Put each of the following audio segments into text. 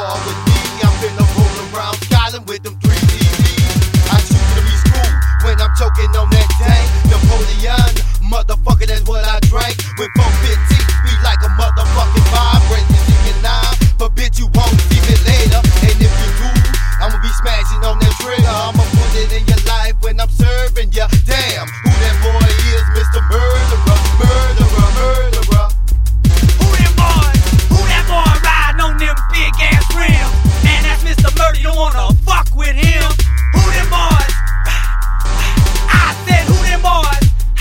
hard with me. I'm finna roll around Scotland with them 3 CDs. I shoot to be school when I'm choking on that dang Napoleon. Motherfucker, that's what I drank. With 415, be like a motherfucking vibrator. You see me now, but bitch, you won't see me later. And if you do, I'ma be smashing on that trigger. I'ma put it in your life when I'm serving ya. Damn, who that boy is, Mr. Murderer, murderer, murderer. Who them boys? Who that boy riding on them big ass rims? Man, that's Mr. Murder, you don't wanna fuck with him. Who them boys? I said who them boys?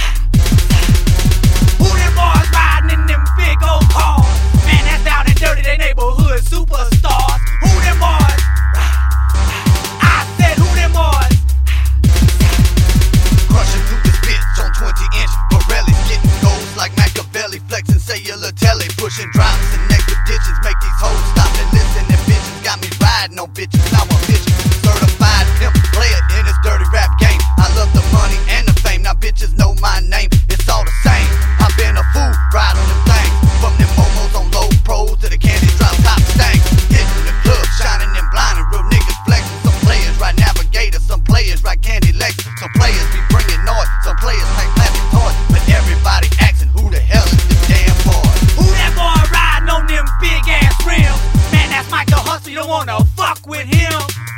Who them boys riding in them big old cars? Man, that's down and dirty, they neighborhood superstars. Who them boys? I said who them boys? Crushing through this bitch on 20-inch Pirellis, getting goals like Machiavelli, flexing cellular telly, pushing drops and expeditions, make these hoes stop and listen. And bitches got me riding on bitches, now I'm bitch, certified pimp player in this dirty rap game. I love the money and the fame, now bitches know my name, it's all the same. I've been a fool, ride on them things, from them momos on low pros to the candy drop top stank. Hitting the club, shining and blinding, real niggas flexing. Some players ride Navigator, some players ride Candy Lex, some players be bringing noise, some players make plastic toys, but everybody asking who the hell is this damn boy? Who that boy riding on them big ass rims? Man, that's Michael Hustle, you don't wanna fuck with him.